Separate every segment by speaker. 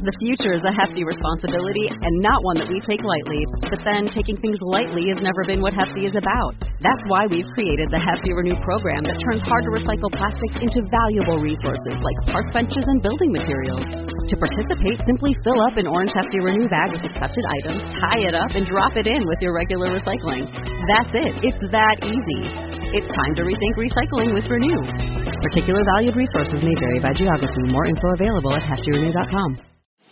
Speaker 1: The future is a hefty responsibility and not one that we take lightly. But then taking things lightly has never been what Hefty is about. That's why we've created the Hefty Renew program that turns hard-to-recycle plastics into valuable resources like park benches and building materials. To participate, simply fill up an orange Hefty Renew bag with accepted items, tie it up, and drop it in with your regular recycling. That's it. It's that easy. It's time to rethink recycling with Renew. Particular valued resources may vary by geography. More info available at heftyrenew.com.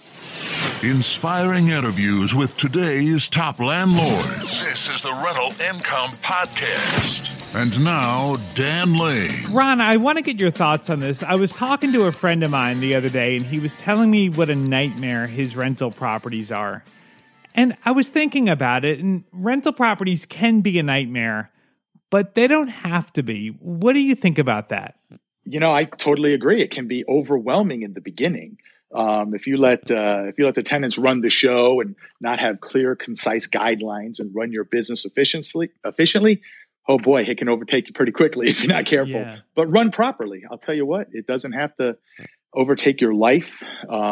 Speaker 2: Inspiring interviews with today's top landlords. This is the Rental Income Podcast. And now, Dan Lane.
Speaker 3: Ron, I want to get your thoughts on this. I was talking to a friend of mine the other day, and he was telling me what a nightmare his rental properties are. And I was thinking about it, and rental properties can be a nightmare, but they don't have to be. What do you think about that?
Speaker 4: You know, I totally agree. It can be overwhelming in the beginning. If you let the tenants run the show and not have clear, concise guidelines and run your business efficiently, oh boy, it can overtake you pretty quickly if you're not careful.
Speaker 3: Yeah.
Speaker 4: But run properly. I'll tell you what, it doesn't have to overtake your life.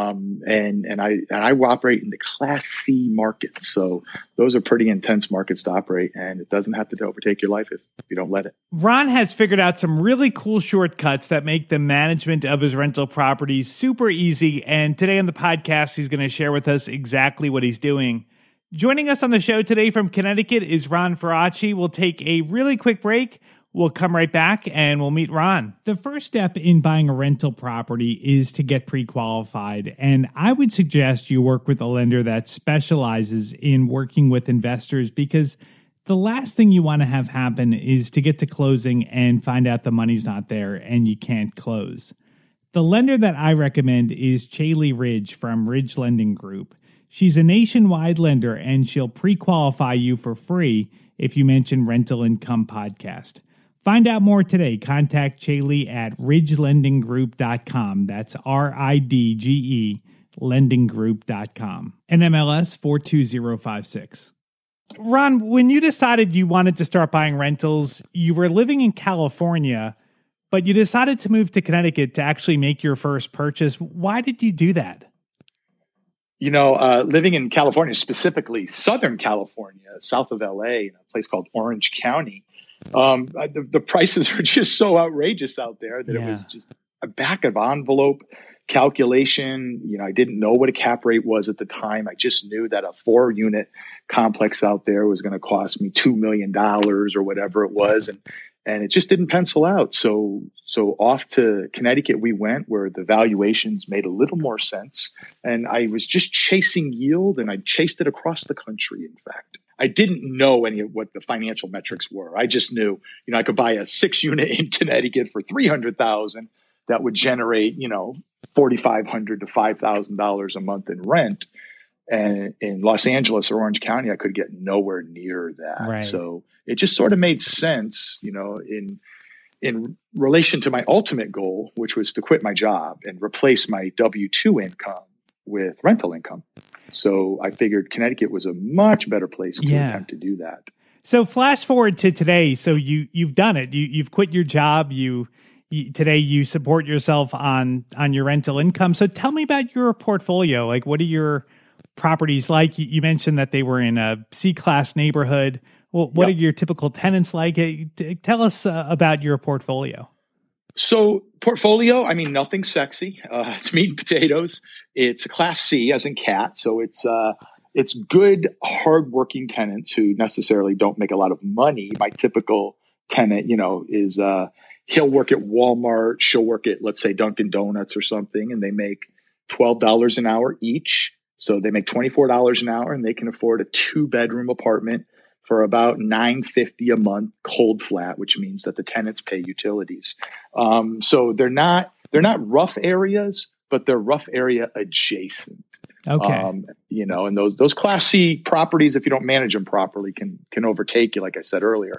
Speaker 4: And I operate in the Class C market, so those are pretty intense markets to operate, and it doesn't have to overtake your life if you don't let it.
Speaker 3: Ron has figured out some really cool shortcuts that make the management of his rental properties super easy. And today on the podcast, he's going to share with us exactly what he's doing. Joining us on the show today from Connecticut is Ron Faraci. We'll take a really quick break. We'll come right back and we'll meet Ron. The first step in buying a rental property is to get pre-qualified. And I would suggest you work with a lender that specializes in working with investors, because the last thing you want to have happen is to get to closing and find out the money's not there and you can't close. The lender that I recommend is Chaley Ridge from Ridge Lending Group. She's a nationwide lender and she'll pre-qualify you for free if you mention Rental Income Podcast. Find out more today. Contact Chaley at ridgelendinggroup.com. That's RIDGE lendinggroup.com. NMLS 42056. Ron, when you decided you wanted to start buying rentals, you were living in California, but you decided to move to Connecticut to actually make your first purchase. Why did you do that?
Speaker 4: You know, living in California, specifically Southern California, south of LA, in a place called Orange County, the prices were just so outrageous out there that it was just a back of envelope calculation. You know, I didn't know what a cap rate was at the time. I just knew that a 4-unit complex out there was going to cost me $2 million or whatever it was. And it just didn't pencil out. So off to Connecticut we went, where the valuations made a little more sense. And I was just chasing yield, and I chased it across the country, in fact. I didn't know any of what the financial metrics were. I just knew, you know, I could buy a 6-unit in Connecticut for $300,000 that would generate, you know, $4,500 to $5,000 a month in rent. And in Los Angeles or Orange County, I could get nowhere near that.
Speaker 3: Right.
Speaker 4: So it just sort of made sense, you know, in relation to my ultimate goal, which was to quit my job and replace my W-2 income with rental income. So I figured Connecticut was a much better place to attempt to do that.
Speaker 3: So flash forward to today. So you've done it. You've quit your job. Today you support yourself on your rental income. So tell me about your portfolio. Like, what are your properties like? You mentioned that they were in a C-class neighborhood. Well, what are your typical tenants like? Tell us about your portfolio.
Speaker 4: So portfolio, I mean, nothing sexy. It's meat and potatoes. It's a Class C, as in cat. So it's good, hardworking tenants who necessarily don't make a lot of money. My typical tenant, you know, is he'll work at Walmart. She'll work at, let's say, Dunkin' Donuts or something, and they make $12 an hour each. So they make $24 an hour, and they can afford a 2-bedroom apartment for about $950 a month, cold flat, which means that the tenants pay utilities. So they're not rough areas, but they're rough area adjacent.
Speaker 3: Okay.
Speaker 4: You know, and those Class C properties, if you don't manage them properly, can overtake you, like I said earlier.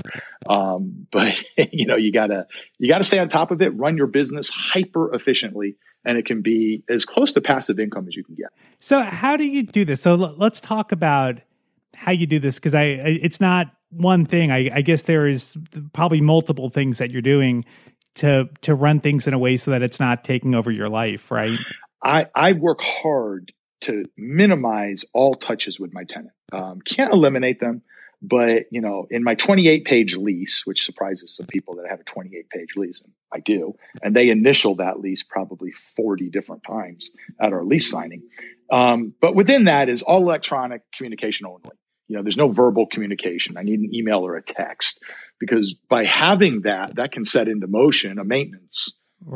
Speaker 4: But you know, you gotta stay on top of it, run your business hyper efficiently, and it can be as close to passive income as you can get.
Speaker 3: So how do you do this? So let's talk about how you do this, because it's not one thing. I guess there is probably multiple things that you're doing to run things in a way so that it's not taking over your life, right?
Speaker 4: I work hard to minimize all touches with my tenant. Can't eliminate them, but in my 28-page lease, which surprises some people that I have a 28-page lease, and I do, and they initial that lease probably 40 different times at our lease signing. But within that is all electronic communication only. There's no verbal communication. I need an email or a text, because by having that can set into motion a maintenance,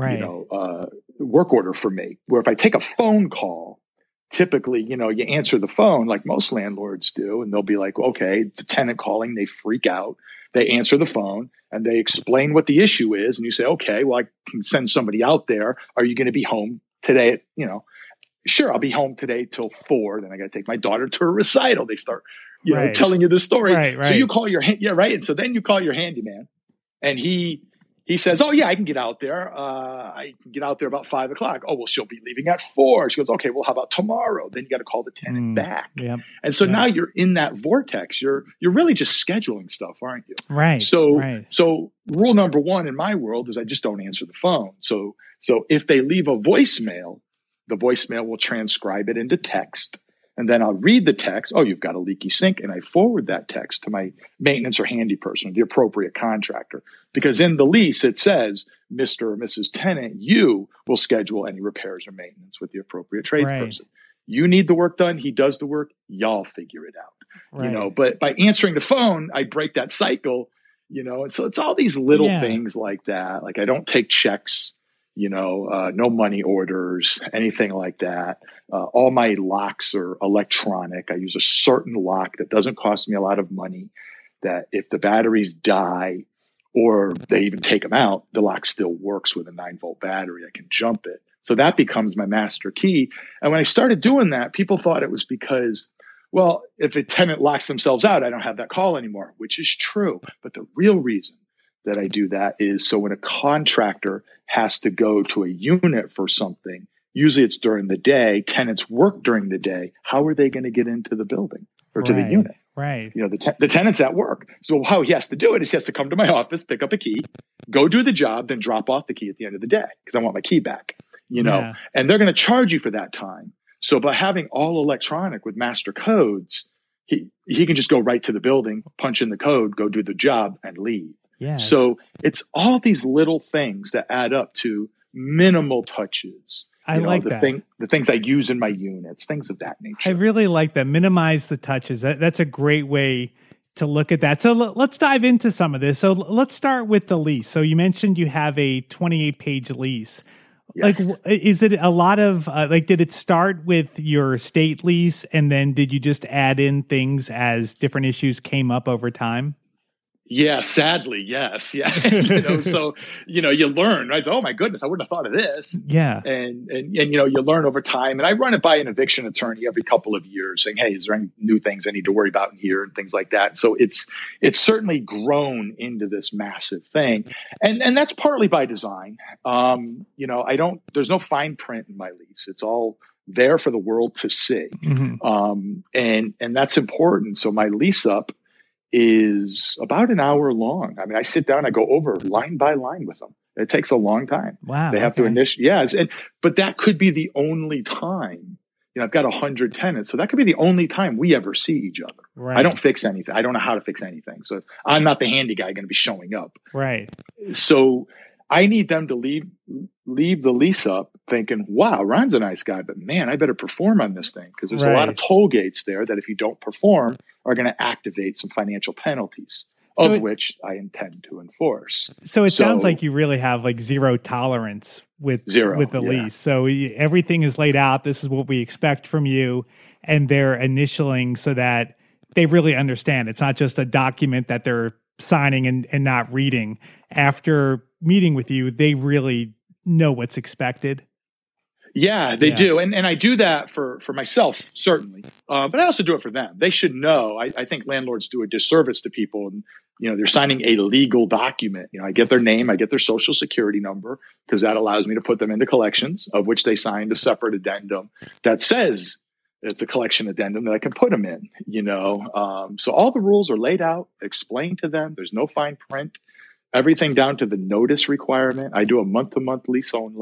Speaker 4: work order for me. Where if I take a phone call, typically, you answer the phone like most landlords do, and they'll be like, okay, it's a tenant calling. They freak out. They answer the phone and they explain what the issue is. And you say, okay, well, I can send somebody out there. Are you going to be home today? Sure, I'll be home today till 4. Then I got to take my daughter to a recital. They start, telling you the story. Right. So you call and so then you call your handyman, and he says, oh yeah, I can get out there. I can get out there about 5 o'clock. Oh, well, she'll be leaving at 4. She goes, okay, well, how about tomorrow? Then you got to call the tenant back. Yep. And so now you're in that vortex. You're really just scheduling stuff, aren't you?
Speaker 3: Right.
Speaker 4: So rule number 1 in my world is I just don't answer the phone. So if they leave a voicemail, the voicemail will transcribe it into text. And then I'll read the text. Oh, you've got a leaky sink. And I forward that text to my maintenance or handy person, the appropriate contractor. Because in the lease, it says, Mr. or Mrs. Tenant, you will schedule any repairs or maintenance with the appropriate tradesperson. You need the work done. He does the work. Y'all figure it out. But by answering the phone, I break that cycle, and so it's all these little things like that. Like I don't take checks. No money orders, anything like that. All my locks are electronic. I use a certain lock that doesn't cost me a lot of money, that if the batteries die or they even take them out, the lock still works with a 9-volt battery. I can jump it. So that becomes my master key. And when I started doing that, people thought it was because, well, if a tenant locks themselves out, I don't have that call anymore, which is true. But the real reason that I do that is so when a contractor has to go to a unit for something, usually it's during the day, tenants work during the day. How are they going to get into the building or to the unit?
Speaker 3: Right.
Speaker 4: The tenant's at work. So how he has to do it is he has to come to my office, pick up a key, go do the job, then drop off the key at the end of the day because I want my key back, and they're going to charge you for that time. So by having all electronic with master codes, he can just go right to the building, punch in the code, go do the job and leave. Yeah. So it's all these little things that add up to minimal touches.
Speaker 3: I like that.
Speaker 4: The things I use in my units, things of that nature.
Speaker 3: I really like that. Minimize the touches. That's a great way to look at that. So let's dive into some of this. So let's start with the lease. So you mentioned you have a 28-page lease. Yes. Like, is it a lot of, did it start with your state lease and then did you just add in things as different issues came up over time?
Speaker 4: Yeah, sadly, yes. Yeah. So, you learn, right? So, oh my goodness, I wouldn't have thought of this.
Speaker 3: Yeah.
Speaker 4: And you learn over time. And I run it by an eviction attorney every couple of years saying, hey, is there any new things I need to worry about in here and things like that. So it's certainly grown into this massive thing. And that's partly by design. There's no fine print in my lease. It's all there for the world to see. Mm-hmm. And that's important. So my lease up is about an hour long. I mean, I sit down, I go over line by line with them. It takes a long time.
Speaker 3: Wow.
Speaker 4: They have to initiate. Yes. But that could be the only time, I've got 100 tenants. So that could be the only time we ever see each other. Right. I don't fix anything. I don't know how to fix anything. So I'm not the handy guy going to be showing up.
Speaker 3: Right.
Speaker 4: So I need them to leave the lease up thinking, wow, Ron's a nice guy, but man, I better perform on this thing because there's a lot of toll gates there that if you don't perform are going to activate some financial penalties, which I intend to enforce.
Speaker 3: So it sounds like you really have like zero tolerance with the lease. So everything is laid out. This is what we expect from you. And they're initialing so that they really understand. It's not just a document that they're signing and not reading. After meeting with you, they really know what's expected.
Speaker 4: Yeah, they do. And I do that for myself, certainly. But I also do it for them. They should know. I think landlords do a disservice to people. And, they're signing a legal document. I get their name, I get their social security number, because that allows me to put them into collections, of which they signed a separate addendum that says it's a collection addendum that I can put them in, So all the rules are laid out, explained to them. There's no fine print. Everything down to the notice requirement. I do a month-to-month lease only.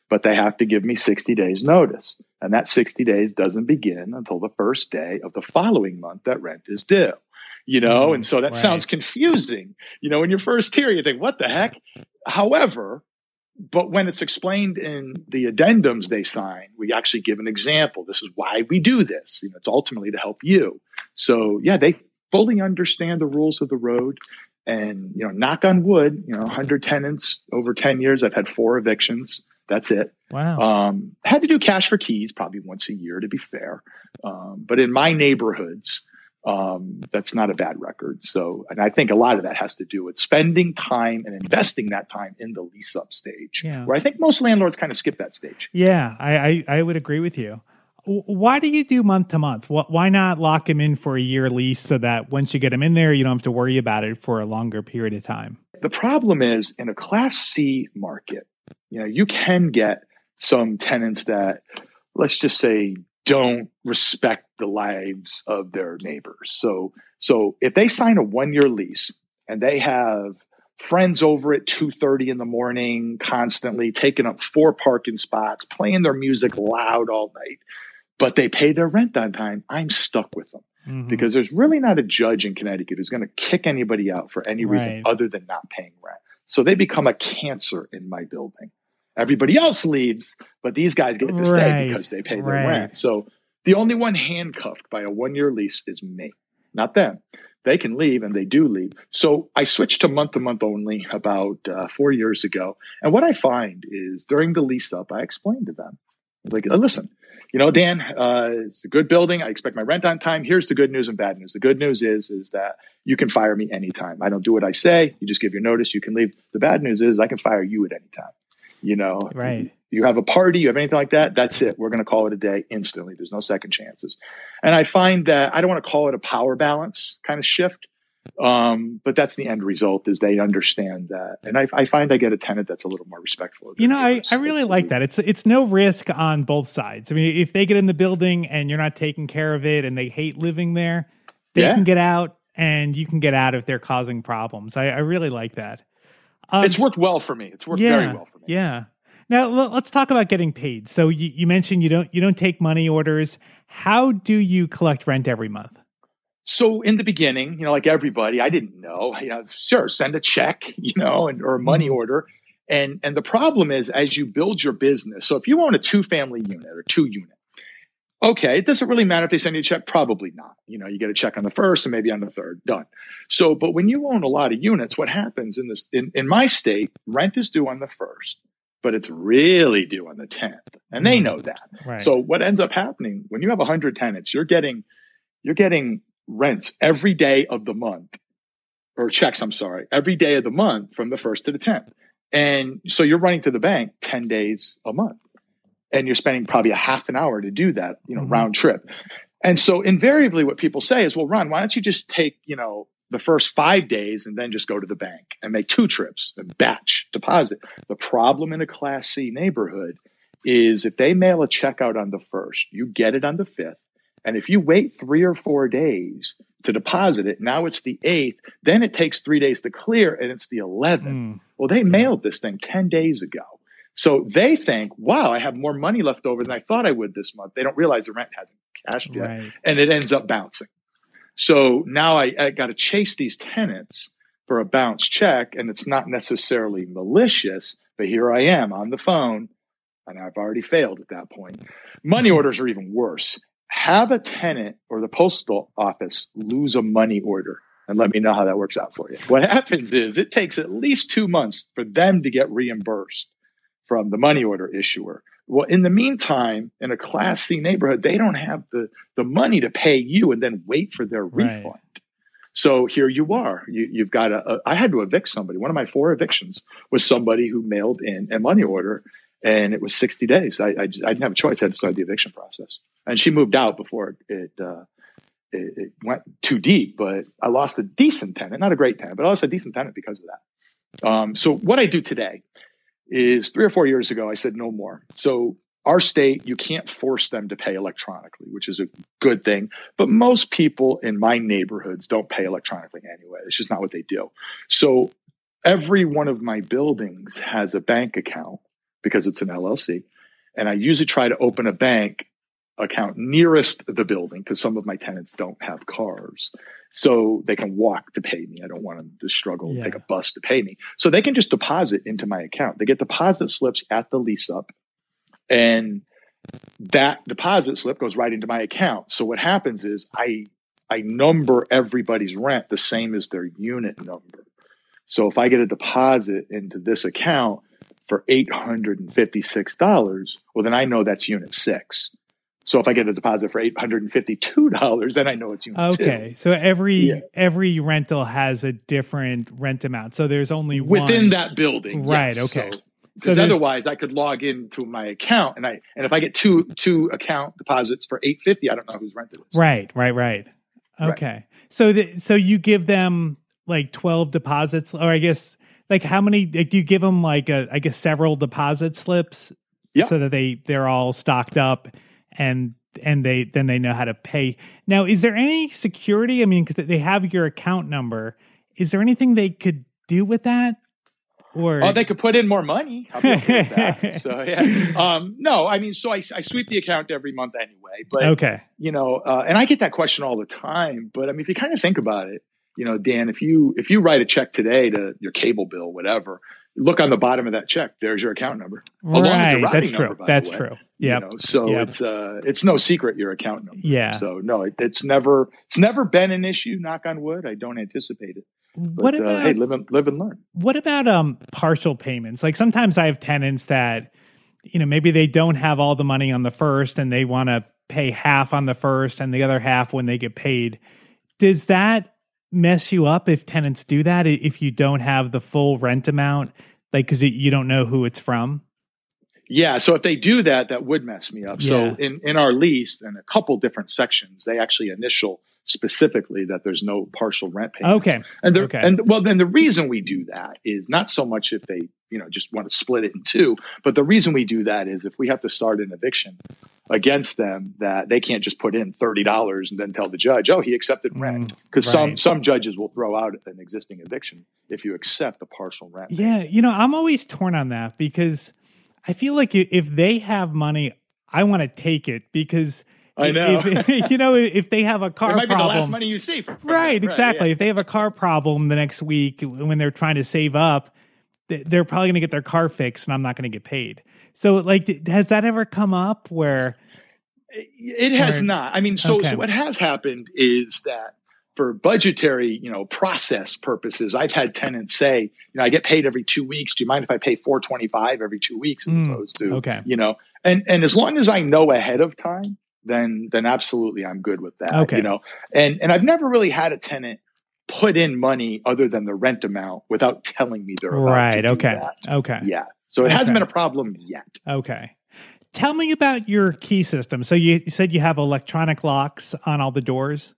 Speaker 4: but they have to give me 60 days notice. And that 60 days doesn't begin until the first day of the following month that rent is due. And so that sounds confusing. When you're first here, you think, what the heck? However, but when it's explained in the addendums they sign, we actually give an example. This is why we do this. It's ultimately to help you. So yeah, they fully understand the rules of the road. And, knock on wood, 100 tenants over 10 years. I've had 4 evictions. That's it.
Speaker 3: Wow.
Speaker 4: Had to do cash for keys probably once a year, to be fair. But in my neighborhoods, that's not a bad record. So, and I think a lot of that has to do with spending time and investing that time in the lease up stage, where I think most landlords kind of skip that stage.
Speaker 3: Yeah, I would agree with you. Why do you do month to month? Why not lock him in for a year lease so that once you get him in there, you don't have to worry about it for a longer period of time?
Speaker 4: The problem is in a Class C market, you can get some tenants that, let's just say, don't respect the lives of their neighbors. So if they sign a 1-year lease and they have friends over at 2:30 in the morning, constantly taking up 4 parking spots, playing their music loud all night, but they pay their rent on time, I'm stuck with them. Because there's really not a judge in Connecticut who's going to kick anybody out for any reason other than not paying rent. So they become a cancer in my building. Everybody else leaves, but these guys get to stay because they pay their rent. So the only one handcuffed by a 1-year lease is me, not them. They can leave, and they do leave. So I switched to month-to-month only about 4 years ago. And what I find is during the lease up, I explained to them, like, listen, Dan, it's a good building. I expect my rent on time. Here's the good news and bad news. The good news is that you can fire me anytime. I don't do what I say. You just give your notice. You can leave. The bad news is I can fire you at any time. You have a party, you have anything like that, that's it. We're going to call it a day instantly. There's no second chances. And I find that I don't want to call it a power balance kind of shift. But that's the end result is they understand that. And I find I get a tenant that's a little more respectful.
Speaker 3: I really like that. It's no risk on both sides. I mean, if they get in the building and you're not taking care of it and they hate living there, they can get out and you can get out if they're causing problems. I really like that.
Speaker 4: It's worked well for me. It's worked very well for me.
Speaker 3: Yeah. Now let's talk about getting paid. So you mentioned you don't take money orders. How do you collect rent every month?
Speaker 4: So in the beginning, like everybody, I didn't know. Sure, send a check, or a money order. And the problem is, as you build your business. So if you own a 2-family unit or 2-unit, okay, it doesn't really matter if they send you a check. Probably not. You get a check on the first and maybe on the third. Done. So, but when you own a lot of units, what happens in my state, rent is due on the first, but it's really due on the 10th, and they know that.
Speaker 3: Right.
Speaker 4: So what ends up happening when you have 100 tenants, you're getting rents every day of the month, or checks, every day of the month from the 1st to the 10th. And so you're running to the bank 10 days a month, and you're spending probably a half an hour to do that, round trip. And so invariably what people say is, well, Ron, why don't you just take, the first 5 days and then just go to the bank and make 2 trips and batch deposit. The problem in a Class C neighborhood is if they mail a check out on the 1st, you get it on the 5th. And if you wait 3 or 4 days to deposit it, now it's the 8th, then it takes 3 days to clear and it's the 11th. Well, they mailed this thing 10 days ago. So they think, wow, I have more money left over than I thought I would this month. They don't realize the rent hasn't cashed yet, and it ends up bouncing. So now I got to chase these tenants for a bounce check, and it's not necessarily malicious, but here I am on the phone, and I've already failed at that point. Money orders are even worse. Have a tenant or the postal office lose a money order and let me know how that works out for you. What happens is it takes at least 2 months for them to get reimbursed from the money order issuer. Well, in the meantime, in a Class C neighborhood, they don't have the money to pay you and then wait for their refund. So here you are. You've got I had to evict somebody. One of my 4 evictions was somebody who mailed in a money order, and it was 60 days. I didn't have a choice. I had to start the eviction process. And she moved out before it went too deep, but I lost a decent tenant, not a great tenant, but I lost a decent tenant because of that. So what I do today is 3 or 4 years ago, I said no more. So our state, you can't force them to pay electronically, which is a good thing. But most people in my neighborhoods don't pay electronically anyway. It's just not what they do. So every one of my buildings has a bank account because it's an LLC. And I usually try to open a bank account nearest the building because some of my tenants don't have cars. So they can walk to pay me. I don't want them to struggle and take a bus to pay me. So they can just deposit into my account. They get deposit slips at the lease up, and that deposit slip goes right into my account. So what happens is I number everybody's rent the same as their unit number. So if I get a deposit into this account for $856, well, then I know that's unit 6. So if I get a deposit for $852, then I know it's unit 2.
Speaker 3: Okay. So every rental has a different rent amount. So there's only one
Speaker 4: within that building.
Speaker 3: Right.
Speaker 4: Yes.
Speaker 3: Okay.
Speaker 4: Because otherwise I could log into my account and if I get two account deposits for $850, I don't know whose rent it is.
Speaker 3: Right. Okay. Right. So you give them like 12 deposits, or I guess like how many, do you give them like several deposit slips so that they're all stocked up and they know how to pay. Now, is there any security? I mean, because they have your account number. Is there anything they could do with that? Or
Speaker 4: they could put in more money. I'll be okay with that. So no, I mean, so I sweep the account every month anyway. But and I get that question all the time. But I mean, if you kind of think about it, Dan, if you write a check today to your cable bill, whatever, look on the bottom of that check. There's your account number.
Speaker 3: Right. That's true. That's true. Yeah.
Speaker 4: It's no secret your account number.
Speaker 3: Yeah.
Speaker 4: So no, it's never been an issue. Knock on wood. I don't anticipate it. But,
Speaker 3: what about
Speaker 4: hey, live and learn.
Speaker 3: What about partial payments? Like sometimes I have tenants that, maybe they don't have all the money on the first and they want to pay half on the first and the other half when they get paid. Does that mess you up if tenants do that, if you don't have the full rent amount, like because you don't know who it's from?
Speaker 4: Yeah, so if they do that, that would mess me up. So in our lease, in a couple different sections, they actually initial specifically that there's no partial rent payments.
Speaker 3: Okay.
Speaker 4: And well, then the reason we do that is not so much if they, just want to split it in two, but the reason we do that is if we have to start an eviction against them, that they can't just put in $30 and then tell the judge, oh, he accepted rent. Because some judges will throw out an existing eviction if you accept the partial rent.
Speaker 3: Yeah. I'm always torn on that because I feel like if they have money, I want to take it because
Speaker 4: I know.
Speaker 3: If they have a car problem,
Speaker 4: it might be the last money you see.
Speaker 3: Right, exactly. If they have a car problem the next week when they're trying to save up, they're probably going to get their car fixed and I'm not going to get paid. So has that ever come up where?
Speaker 4: It has not. I mean, so what has happened is that for budgetary, process purposes, I've had tenants say, I get paid every 2 weeks. Do you mind if I pay $425 every 2 weeks as opposed to, and as long as I know ahead of time, then absolutely I'm good with that, and I've never really had a tenant put in money other than the rent amount without telling me they're about to do that.
Speaker 3: Okay.
Speaker 4: Yeah. So it hasn't been a problem yet.
Speaker 3: Okay. Tell me about your key system. So you said you have electronic locks on all the doors?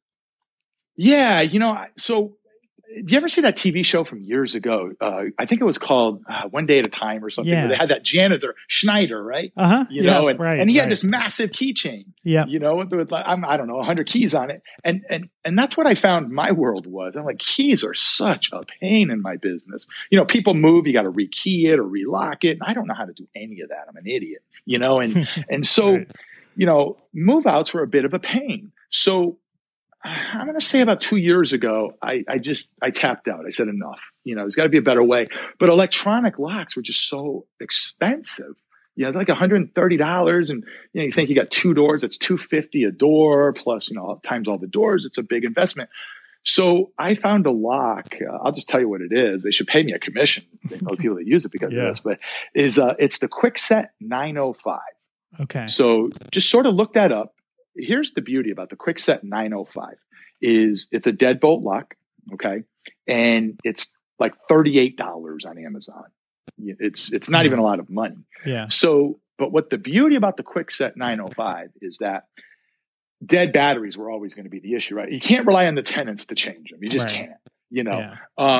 Speaker 4: Yeah. So do you ever see that TV show from years ago? I think it was called One Day at a Time or something. Where they had that janitor, Schneider, right?
Speaker 3: Uh-huh.
Speaker 4: And he had this massive keychain.
Speaker 3: Yeah.
Speaker 4: With I don't know, 100 keys on it. And that's what I found my world was. I'm like, keys are such a pain in my business. People move, you got to rekey it or relock it. And I don't know how to do any of that. I'm an idiot, and so,
Speaker 3: right.
Speaker 4: Move outs were a bit of a pain. So I'm going to say about 2 years ago, I tapped out. I said, enough, there's got to be a better way. But electronic locks were just so expensive. It's like $130. And, you think you got 2 doors, it's $250 a door plus, times all the doors. It's a big investment. So I found a lock. I'll just tell you what it is. They should pay me a commission. They know people that use it because of this, but it's the Kwikset 905.
Speaker 3: Okay.
Speaker 4: So just sort of look that up. Here's the beauty about the Kwikset 905 is it's a deadbolt lock, okay? And it's like $38 on Amazon. It's not even a lot of money.
Speaker 3: Yeah.
Speaker 4: So, but what the beauty about the Kwikset 905 is that dead batteries were always going to be the issue, right? You can't rely on the tenants to change them. You just can't,
Speaker 3: Yeah.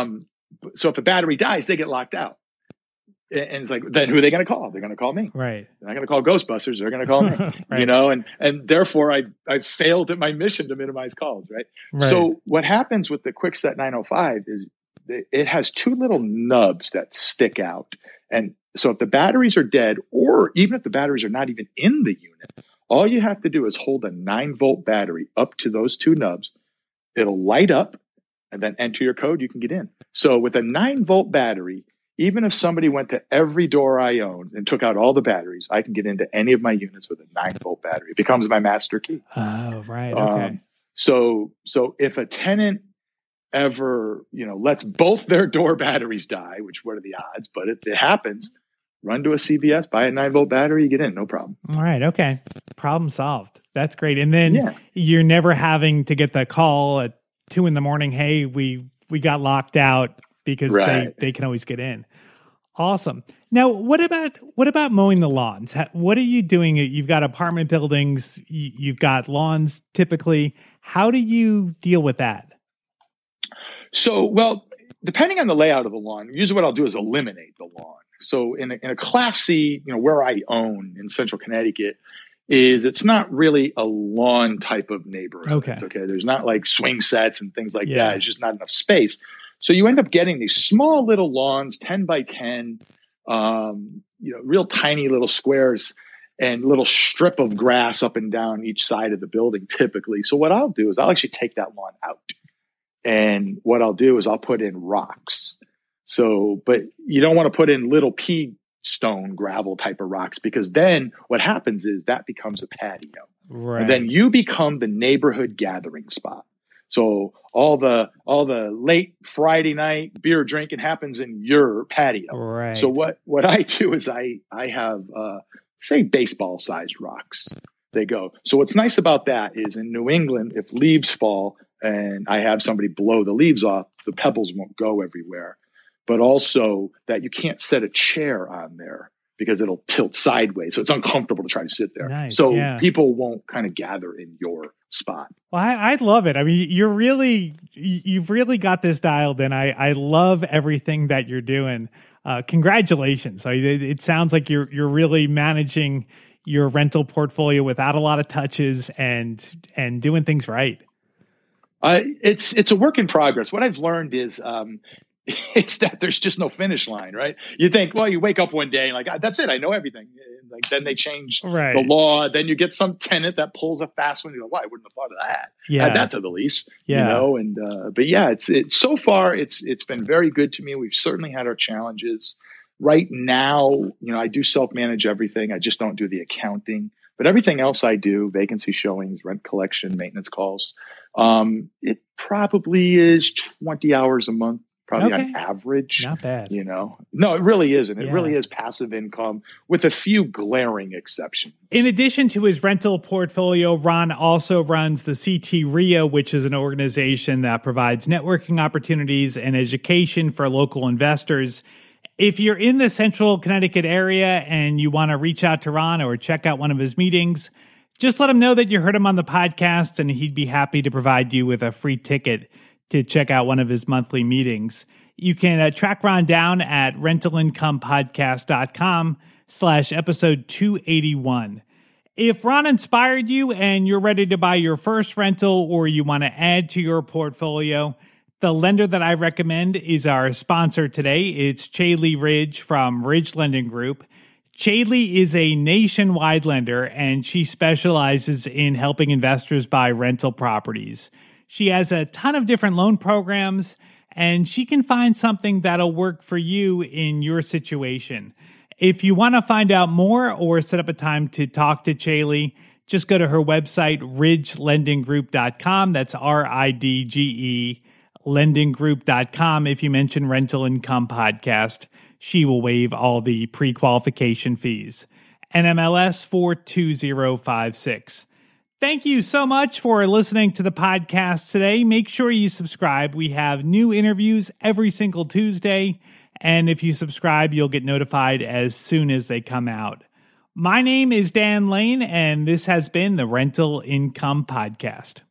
Speaker 4: So if a battery dies, they get locked out. And it's like, then who are they going to call? They're going to call me.
Speaker 3: Right.
Speaker 4: They're not going to call Ghostbusters. They're going to call me,
Speaker 3: right.
Speaker 4: and therefore I failed at my mission to minimize calls. Right? So what happens with the Kwikset 905 is it has 2 little nubs that stick out. And so if the batteries are dead, or even if the batteries are not even in the unit, all you have to do is hold a 9-volt battery up to those two nubs. It'll light up, and then enter your code, you can get in. So with a 9-volt battery, even if somebody went to every door I own and took out all the batteries, I can get into any of my units with a 9-volt battery. It becomes my master key.
Speaker 3: Oh, right. Okay.
Speaker 4: So if a tenant ever, lets both their door batteries die, which what are the odds? But if it happens, run to a CVS, buy a 9-volt battery, you get in, no problem.
Speaker 3: All right. Okay. Problem solved. That's great. And then you're never having to get the call at 2 a.m. Hey, we got locked out, because they can always get in. Awesome. Now, what about mowing the lawns? What are you doing? You've got apartment buildings, you've got lawns typically. How do you deal with that?
Speaker 4: So, well, depending on the layout of the lawn, usually what I'll do is eliminate the lawn. So in a Class C, where I own in Central Connecticut, it's not really a lawn type of neighborhood. Okay. There's not like swing sets and things like that. It's just not enough space. So you end up getting these small little lawns, 10 by 10, real tiny little squares and little strip of grass up and down each side of the building typically. So what I'll do is I'll actually take that lawn out. And what I'll do is I'll put in rocks. So, but you don't want to put in little pea stone gravel type of rocks, because then what happens is that becomes a patio. Right. And then you become the neighborhood gathering spot. So all the late Friday night beer drinking happens in your patio.
Speaker 3: Right.
Speaker 4: So what I do is I have say baseball sized rocks. They go. So what's nice about that is in New England, if leaves fall and I have somebody blow the leaves off, the pebbles won't go everywhere. But also that you can't set a chair on there because it'll tilt sideways. So it's uncomfortable to try to sit there.
Speaker 3: Nice,
Speaker 4: so people won't kind of gather in your spot.
Speaker 3: Well, I love it. I mean, you've really got this dialed in. I love everything that you're doing. Congratulations. It sounds like you're really managing your rental portfolio without a lot of touches and doing things right.
Speaker 4: It's a work in progress. What I've learned is, it's that there's just no finish line, right? You think, well, you wake up one day and like, that's it. I know everything. And like, then they change the law. Then you get some tenant that pulls a fast one. You go, well, I wouldn't have thought of that. Add that to the lease, and, but yeah, it's so far, it's been very good to me. We've certainly had our challenges. Right now, I do self-manage everything. I just don't do the accounting, but everything else I do, vacancy showings, rent collection, maintenance calls. It probably is 20 hours a month. Probably on average.
Speaker 3: Not bad.
Speaker 4: No, it really isn't. It really is passive income with a few glaring exceptions.
Speaker 3: In addition to his rental portfolio, Ron also runs the CT RIA, which is an organization that provides networking opportunities and education for local investors. If you're in the Central Connecticut area and you want to reach out to Ron or check out one of his meetings, just let him know that you heard him on the podcast and he'd be happy to provide you with a free ticket to check out one of his monthly meetings. You can track Ron down at rentalincomepodcast.com/episode 281. If Ron inspired you and you're ready to buy your first rental or you want to add to your portfolio, the lender that I recommend is our sponsor today. It's Chaley Ridge from Ridge Lending Group. Chaley is a nationwide lender and she specializes in helping investors buy rental properties. She has a ton of different loan programs, and she can find something that'll work for you in your situation. If you want to find out more or set up a time to talk to Chaley, just go to her website, ridgelendinggroup.com. That's RIDGE, lendinggroup.com. If you mention Rental Income Podcast, she will waive all the pre-qualification fees. NMLS 42056. Thank you so much for listening to the podcast today. Make sure you subscribe. We have new interviews every single Tuesday. And if you subscribe, you'll get notified as soon as they come out. My name is Dan Lane, and this has been the Rental Income Podcast.